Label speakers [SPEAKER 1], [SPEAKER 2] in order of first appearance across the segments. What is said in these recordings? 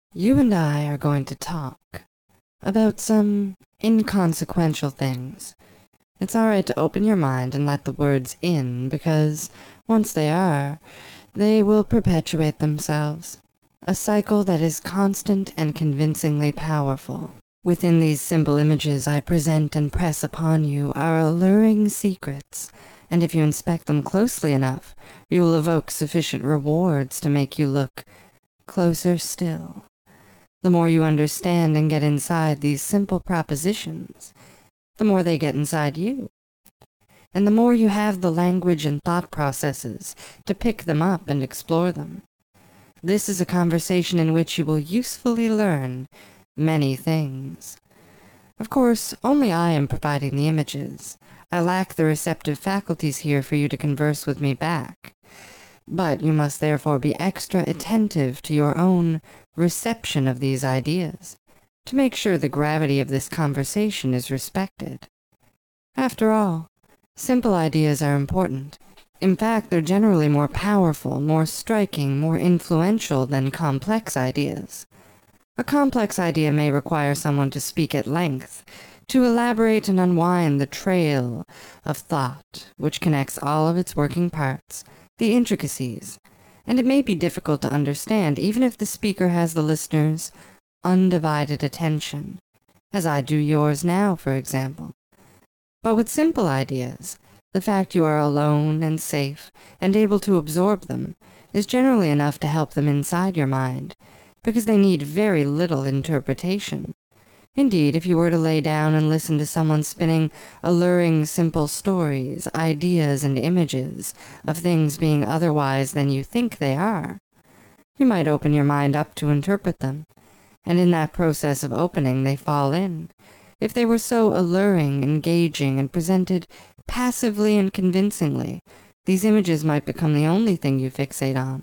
[SPEAKER 1] You and I are going to talk about some inconsequential things. It's alright to open your mind and let the words in, because once they are, they will perpetuate themselves. A cycle that is constant and convincingly powerful. Within these simple images I present and press upon you are alluring secrets, and if you inspect them closely enough, you will evoke sufficient rewards to make you look closer still. The more you understand and get inside these simple propositions, the more they get inside you. And the more you have the language and thought processes to pick them up and explore them. This is a conversation in which you will usefully learn many things. Of course, only I am providing the images. I lack the receptive faculties here for you to converse with me back. But you must therefore be extra attentive to your own reception of these ideas, to make sure the gravity of this conversation is respected. After all, simple ideas are important. In fact, they're generally more powerful, more striking, more influential than complex ideas. A complex idea may require someone to speak at length, to elaborate and unwind the trail of thought which connects all of its working parts, the intricacies, and it may be difficult to understand even if the speaker has the listener's undivided attention, as I do yours now, for example. But with simple ideas, the fact you are alone and safe and able to absorb them is generally enough to help them inside your mind, because they need very little interpretation. Indeed, if you were to lay down and listen to someone spinning alluring simple stories, ideas, and images of things being otherwise than you think they are, you might open your mind up to interpret them, and in that process of opening they fall in. If they were so alluring, engaging, and presented passively and convincingly, these images might become the only thing you fixate on.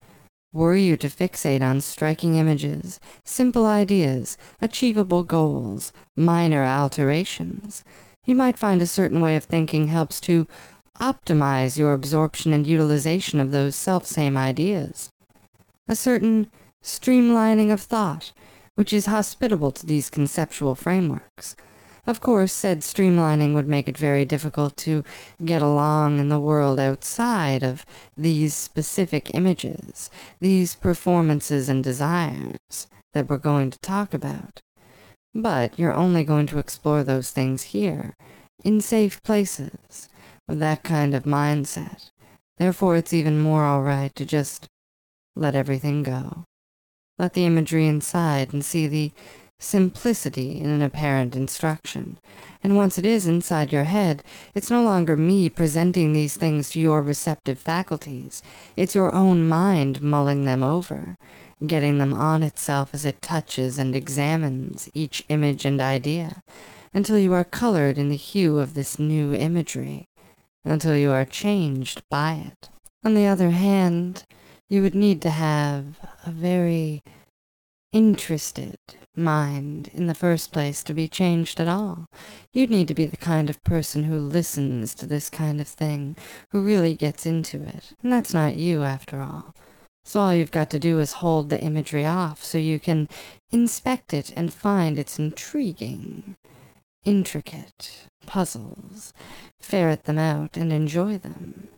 [SPEAKER 1] Were you to fixate on striking images, simple ideas, achievable goals, minor alterations, you might find a certain way of thinking helps to optimize your absorption and utilization of those selfsame ideas. A certain streamlining of thought, which is hospitable to these conceptual frameworks. Of course, said streamlining would make it very difficult to get along in the world outside of these specific images, these performances and desires that we're going to talk about. But you're only going to explore those things here, in safe places, with that kind of mindset. Therefore, it's even more all right to just let everything go. Let the imagery inside and see the simplicity in an apparent instruction. And once it is inside your head, it's no longer me presenting these things to your receptive faculties. It's your own mind mulling them over, getting them on itself as it touches and examines each image and idea, until you are colored in the hue of this new imagery, until you are changed by it. On the other hand, you would need to have a very interested mind in the first place to be changed at all. You'd need to be the kind of person who listens to this kind of thing, who really gets into it. And that's not you, after all. So all you've got to do is hold the imagery off so you can inspect it and find its intriguing, intricate puzzles, ferret them out and enjoy them.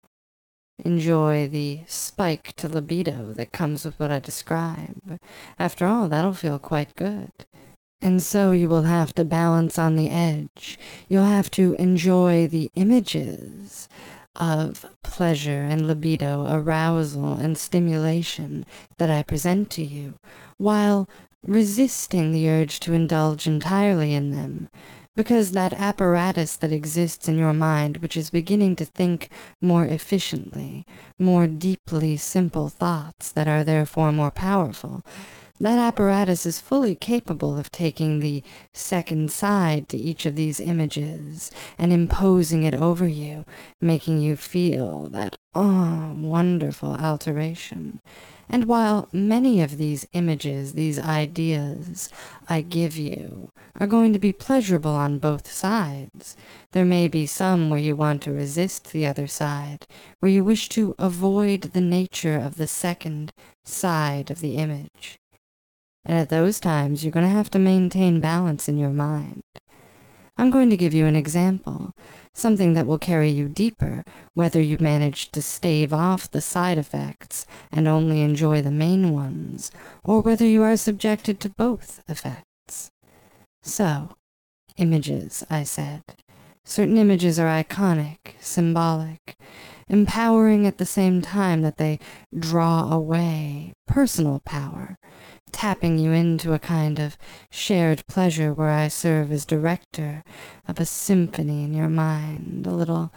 [SPEAKER 1] Enjoy the spike to libido that comes with what I describe. After all, that'll feel quite good. And so you will have to balance on the edge. You'll have to enjoy the images of pleasure and libido, arousal and stimulation that I present to you, while resisting the urge to indulge entirely in them, because that apparatus that exists in your mind, which is beginning to think more efficiently, more deeply simple thoughts that are therefore more powerful, that apparatus is fully capable of taking the second side to each of these images and imposing it over you, making you feel that, wonderful alteration. And while many of these images, these ideas I give you, are going to be pleasurable on both sides, there may be some where you want to resist the other side, where you wish to avoid the nature of the second side of the image. And at those times, you're going to have to maintain balance in your mind. I'm going to give you an example, something that will carry you deeper, whether you manage to stave off the side effects and only enjoy the main ones, or whether you are subjected to both effects. So, images, I said. Certain images are iconic, symbolic, empowering at the same time that they draw away personal power, tapping you into a kind of shared pleasure where I serve as director of a symphony in your mind, a little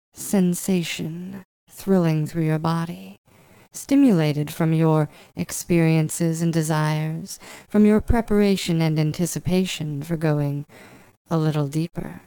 [SPEAKER 1] sensation thrilling through your body, stimulated from your experiences and desires, from your preparation and anticipation for going a little deeper.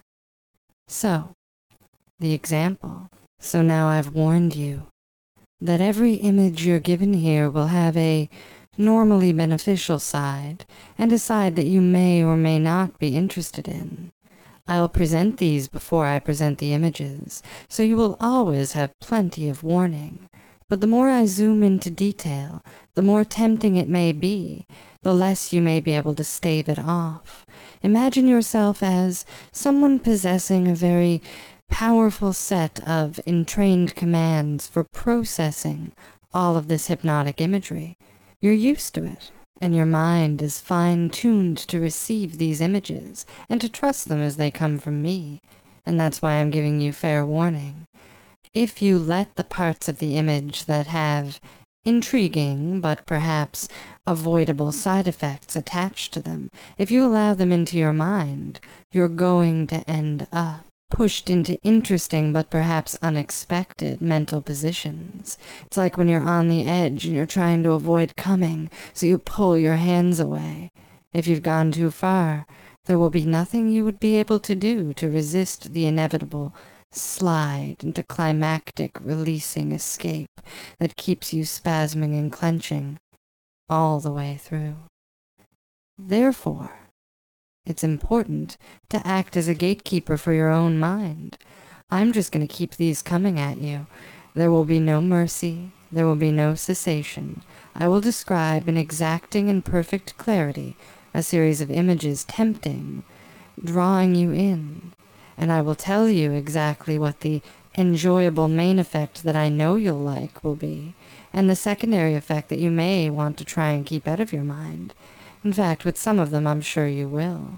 [SPEAKER 1] So, the example. So now I've warned you that every image you're given here will have a normally beneficial side, and a side that you may or may not be interested in. I'll present these before I present the images, so you will always have plenty of warning. But the more I zoom into detail, the more tempting it may be, the less you may be able to stave it off. Imagine yourself as someone possessing a very powerful set of entrained commands for processing all of this hypnotic imagery. You're used to it, and your mind is fine-tuned to receive these images and to trust them as they come from me, and that's why I'm giving you fair warning. If you let the parts of the image that have intriguing but perhaps avoidable side effects attached to them, if you allow them into your mind, you're going to end up pushed into interesting but perhaps unexpected mental positions. It's like when you're on the edge and you're trying to avoid coming, so you pull your hands away. If you've gone too far, there will be nothing you would be able to do to resist the inevitable slide into climactic releasing escape that keeps you spasming and clenching all the way through. Therefore, it's important to act as a gatekeeper for your own mind. I'm just going to keep these coming at you. There will be no mercy. There will be no cessation. I will describe in exacting and perfect clarity a series of images tempting, drawing you in, and I will tell you exactly what the enjoyable main effect that I know you'll like will be, and the secondary effect that you may want to try and keep out of your mind. In fact, with some of them, I'm sure you will.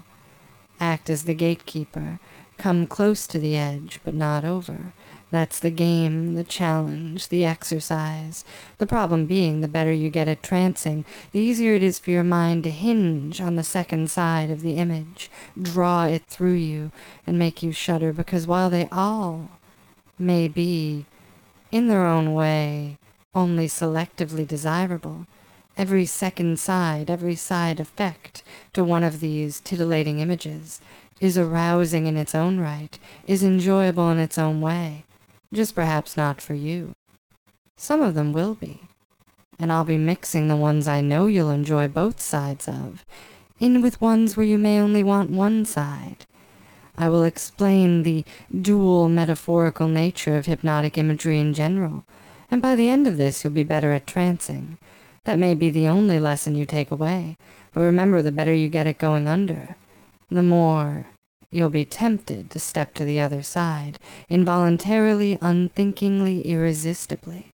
[SPEAKER 1] Act as the gatekeeper. Come close to the edge, but not over. That's the game, the challenge, the exercise. The problem being, the better you get at trancing, the easier it is for your mind to hinge on the second side of the image, draw it through you, and make you shudder, because while they all may be, in their own way, only selectively desirable, every second side, every side effect to one of these titillating images is arousing in its own right, is enjoyable in its own way, just perhaps not for you. Some of them will be, and I'll be mixing the ones I know you'll enjoy both sides of, in with ones where you may only want one side. I will explain the dual metaphorical nature of hypnotic imagery in general, and by the end of this you'll be better at trancing. That may be the only lesson you take away, but remember, the better you get at going under, the more you'll be tempted to step to the other side, involuntarily, unthinkingly, irresistibly.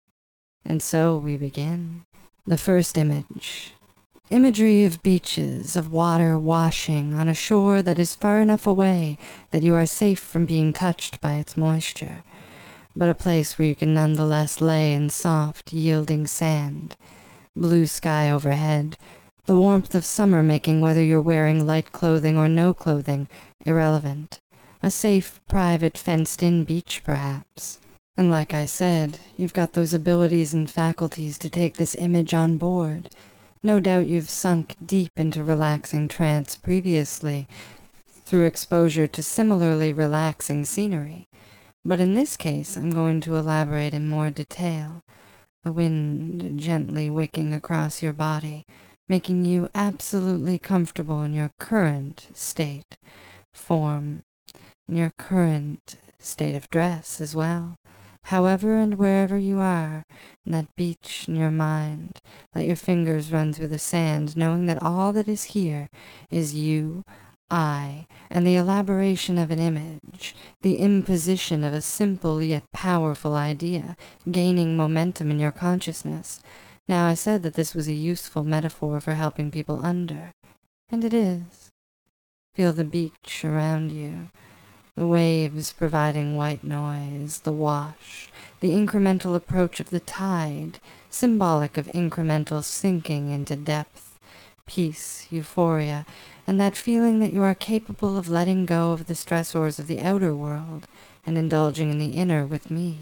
[SPEAKER 1] And so we begin. The first image. Imagery of beaches, of water washing on a shore that is far enough away that you are safe from being touched by its moisture, but a place where you can nonetheless lay in soft, yielding sand. Blue sky overhead, the warmth of summer making whether you're wearing light clothing or no clothing irrelevant. A safe, private, fenced-in beach, perhaps. And like I said, you've got those abilities and faculties to take this image on board. No doubt you've sunk deep into relaxing trance previously, through exposure to similarly relaxing scenery. But in this case, I'm going to elaborate in more detail. The wind gently wicking across your body, making you absolutely comfortable in your current state, form, in your current state of dress as well. However and wherever you are, in that beach in your mind, let your fingers run through the sand, knowing that all that is here is you, I, and the elaboration of an image, the imposition of a simple yet powerful idea, gaining momentum in your consciousness. Now, I said that this was a useful metaphor for helping people under, and it is. Feel the beach around you, the waves providing white noise, the wash, the incremental approach of the tide, symbolic of incremental sinking into depth, peace, euphoria, and that feeling that you are capable of letting go of the stressors of the outer world and indulging in the inner with me.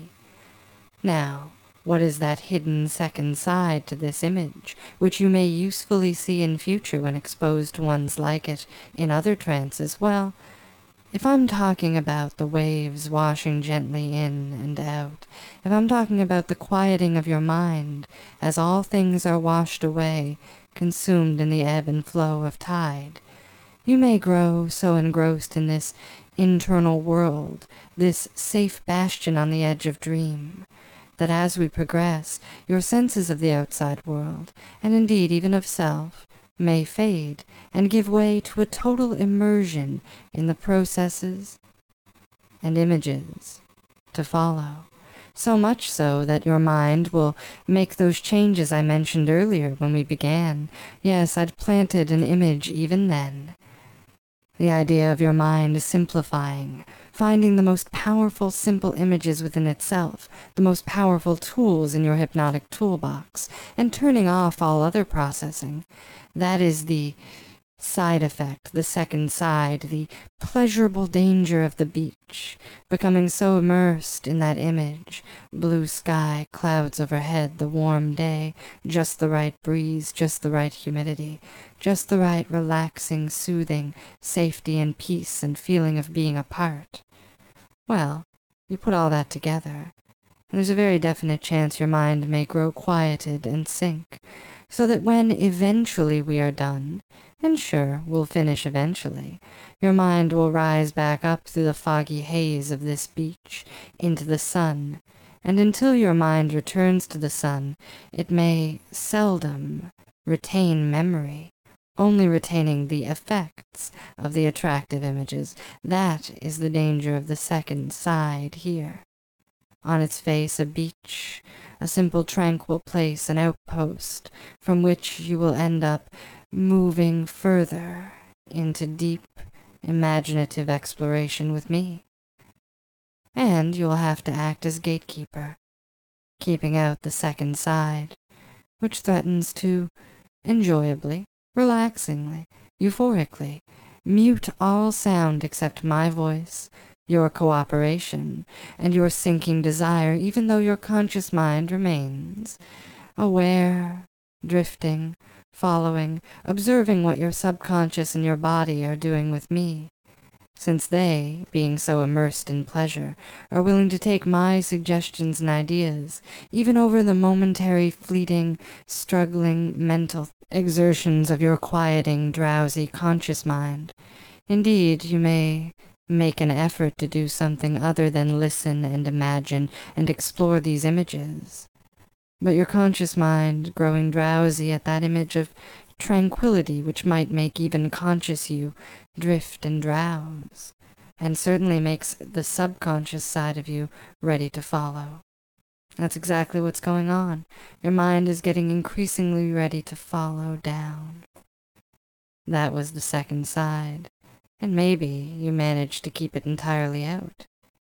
[SPEAKER 1] Now, what is that hidden second side to this image, which you may usefully see in future when exposed to ones like it in other trances? Well, if I'm talking about the waves washing gently in and out, if I'm talking about the quieting of your mind as all things are washed away, consumed in the ebb and flow of tide, you may grow so engrossed in this internal world, this safe bastion on the edge of dream, that as we progress, your senses of the outside world, and indeed even of self, may fade and give way to a total immersion in the processes and images to follow. So much so that your mind will make those changes I mentioned earlier when we began. Yes, I'd planted an image even then. The idea of your mind simplifying, finding the most powerful simple images within itself, the most powerful tools in your hypnotic toolbox, and turning off all other processing. That is the side effect, the second side, the pleasurable danger of the beach, becoming so immersed in that image, blue sky, clouds overhead, the warm day, just the right breeze, just the right humidity, just the right relaxing, soothing, safety and peace and feeling of being apart. Well, you put all that together, and there's a very definite chance your mind may grow quieted and sink, so that when eventually we are done, and sure, we'll finish eventually, your mind will rise back up through the foggy haze of this beach into the sun, and until your mind returns to the sun, it may seldom retain memory, only retaining the effects of the attractive images. That is the danger of the second side here. On its face, a beach, a simple tranquil place, an outpost, from which you will end up moving further into deep, imaginative exploration with me. And you'll have to act as gatekeeper, keeping out the second side, which threatens to, enjoyably, relaxingly, euphorically, mute all sound except my voice, your cooperation, and your sinking desire, even though your conscious mind remains aware, drifting, following, observing what your subconscious and your body are doing with me, since they, being so immersed in pleasure, are willing to take my suggestions and ideas, even over the momentary, fleeting, struggling mental exertions of your quieting, drowsy, conscious mind. Indeed, you may make an effort to do something other than listen and imagine and explore these images. But your conscious mind, growing drowsy at that image of tranquility which might make even conscious you drift and drowse, and certainly makes the subconscious side of you ready to follow. That's exactly what's going on. Your mind is getting increasingly ready to follow down. That was the second side, and maybe you managed to keep it entirely out.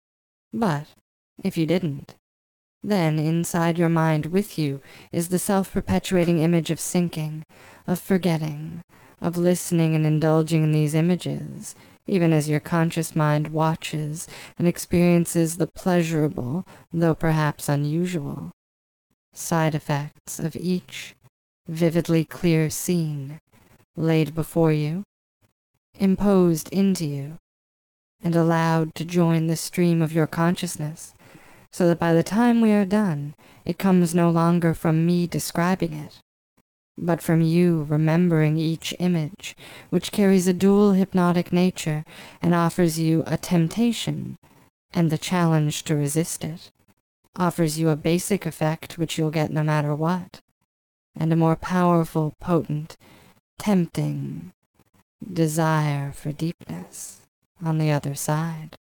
[SPEAKER 1] But if you didn't, then inside your mind with you is the self-perpetuating image of sinking, of forgetting, of listening and indulging in these images, even as your conscious mind watches and experiences the pleasurable, though perhaps unusual, side effects of each vividly clear scene laid before you, imposed into you, and allowed to join the stream of your consciousness, so that by the time we are done, it comes no longer from me describing it, but from you remembering each image, which carries a dual hypnotic nature and offers you a temptation and the challenge to resist it. offers you a basic effect which you'll get no matter what, and a more powerful, potent, tempting desire for deepness on the other side.